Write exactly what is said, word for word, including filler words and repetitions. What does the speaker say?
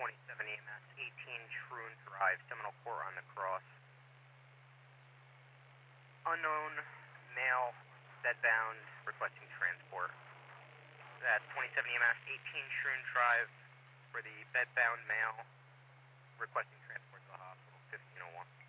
twenty-seven E M S, eighteen Shroon Drive, Seminole Court on the cross. Unknown male, bedbound, requesting transport. That's twenty-seven E M S, eighteen Shroon Drive for the bedbound male, requesting transport to the hospital, fifteen oh one.